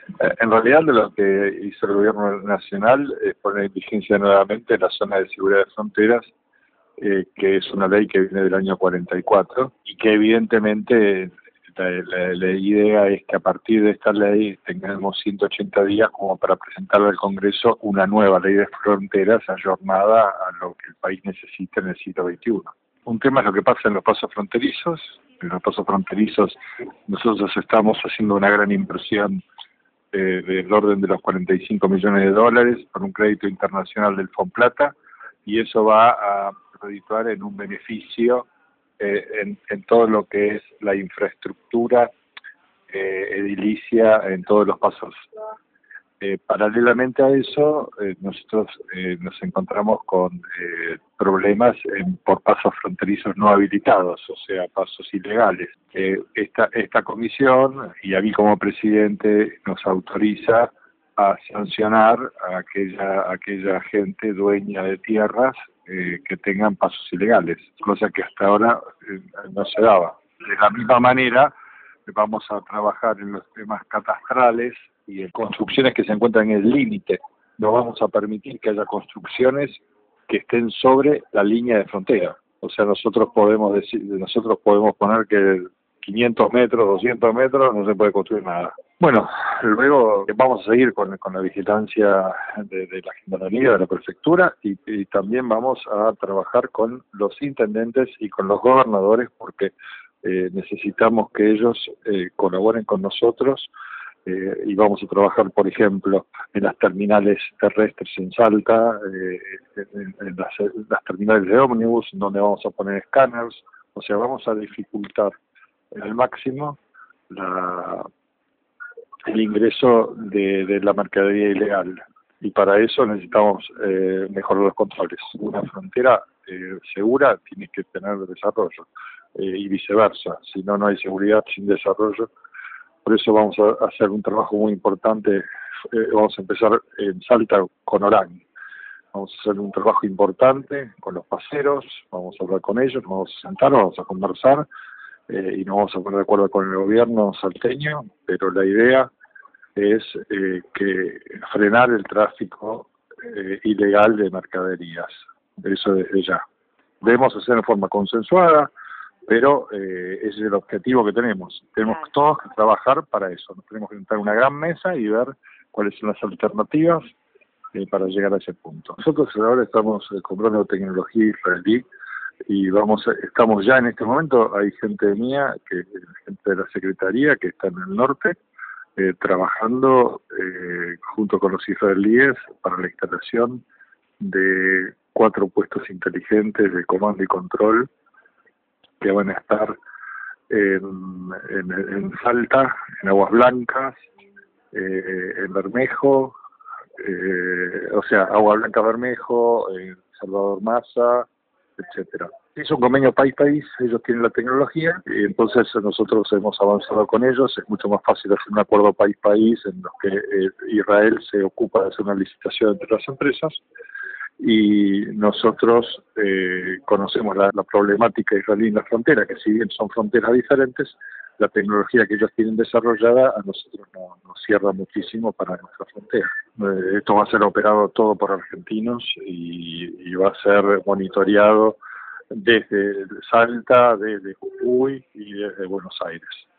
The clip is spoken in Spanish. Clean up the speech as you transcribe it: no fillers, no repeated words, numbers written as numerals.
En realidad lo que hizo el gobierno nacional es poner en vigencia nuevamente la zona de seguridad de fronteras, que es una ley que viene del año 44 y que evidentemente la idea es que a partir de esta ley tengamos 180 días como para presentarle al Congreso una nueva ley de fronteras ayornada a lo que el país necesita en el siglo XXI. Un tema es lo que pasa en los pasos fronterizos. En los pasos fronterizos nosotros estamos haciendo una gran inversión del orden de los 45 millones de dólares por un crédito internacional del Fomplata, y eso va a redituar en un beneficio en todo lo que es la infraestructura edilicia en todos los pasos. Paralelamente a eso, nosotros nos encontramos con problemas por pasos fronterizos no habilitados, o sea, pasos ilegales. Esta comisión, y a mí como presidente, nos autoriza a sancionar a aquella gente dueña de tierras que tengan pasos ilegales, cosa que hasta ahora no se daba. De la misma manera, vamos a trabajar en los temas catastrales y en construcciones que se encuentran en el límite. No vamos a permitir que haya construcciones que estén sobre la línea de frontera. O sea, nosotros podemos poner que 500 metros, 200 metros, no se puede construir nada. Bueno, luego vamos a seguir con la vigilancia de la Gendarmería, de la Prefectura, y también vamos a trabajar con los intendentes y con los gobernadores, porque necesitamos que ellos colaboren con nosotros, y vamos a trabajar, por ejemplo, en las terminales terrestres en Salta, en las terminales de ómnibus, donde vamos a poner escáneres. O sea, vamos a dificultar al máximo el ingreso de la mercadería ilegal, y para eso necesitamos mejorar los controles. Una frontera segura tiene que tener desarrollo, y viceversa. Si no, no hay seguridad sin desarrollo. Por eso vamos a hacer un trabajo muy importante. Vamos a empezar en Salta con Orán. Vamos a hacer un trabajo importante con los paseros, vamos a hablar con ellos, vamos a sentarnos, vamos a conversar, y nos vamos a poner de acuerdo con el gobierno salteño, pero la idea es que frenar el tráfico ilegal de mercaderías. Eso desde ya. Debemos hacer de forma consensuada, pero ese es el objetivo que tenemos. Tenemos todos que trabajar para eso. Nos tenemos que sentar en una gran mesa y ver cuáles son las alternativas para llegar a ese punto. Nosotros ahora estamos comprando tecnología israelí y estamos ya en este momento, hay gente mía, gente de la Secretaría que está en el norte, trabajando junto con los israelíes para la instalación de 4 puestos inteligentes de comando y control que van a estar en Salta, en Aguas Blancas, en Bermejo, o sea, Agua Blanca Bermejo, Salvador Massa, etcétera. Es un convenio país-país, ellos tienen la tecnología, y entonces nosotros hemos avanzado con ellos. Es mucho más fácil hacer un acuerdo país-país en los que Israel se ocupa de hacer una licitación entre las empresas, y nosotros conocemos la problemática israelí en la frontera, que si bien son fronteras diferentes, la tecnología que ellos tienen desarrollada a nosotros nos cierra muchísimo para nuestra frontera. Esto va a ser operado todo por argentinos y va a ser monitoreado desde Salta, desde Jujuy y desde Buenos Aires.